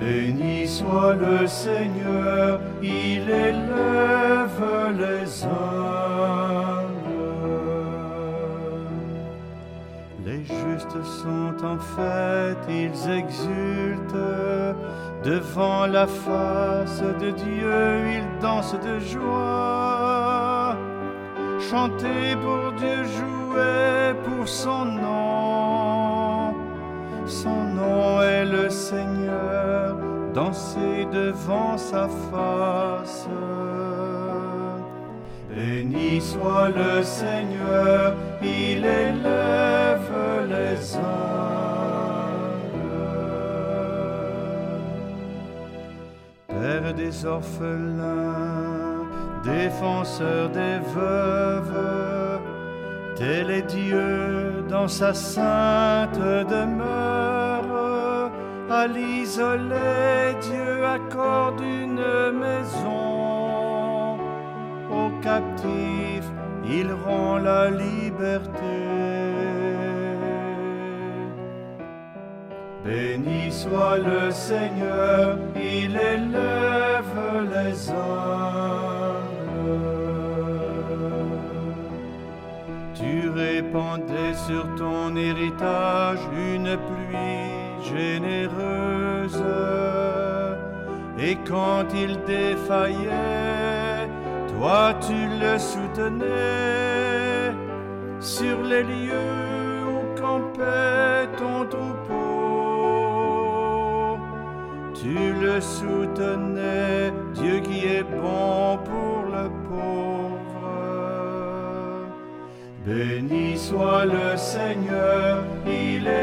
Béni soit le Seigneur, il élève les humbles. Les justes sont en fête, ils exultent. Devant la face de Dieu, ils dansent de joie. Chantez pour Dieu, jouez pour son nom. Son nom est le Seigneur, dansez devant sa face. Béni soit le Seigneur, il élève les humbles. Père des orphelins, défenseur des veuves, tel est Dieu dans sa sainte demeure. À l'isolé, Dieu accorde une maison. Aux captifs, il rend la liberté. Béni soit le Seigneur, il élève les humbles. Tu répandais sur ton héritage une pluie généreuse, et quand il défaillait, toi tu le soutenais. Sur les lieux où campait ton troupeau, tu le soutenais, Dieu qui est bon pour le pauvre. Béni soit le Seigneur, il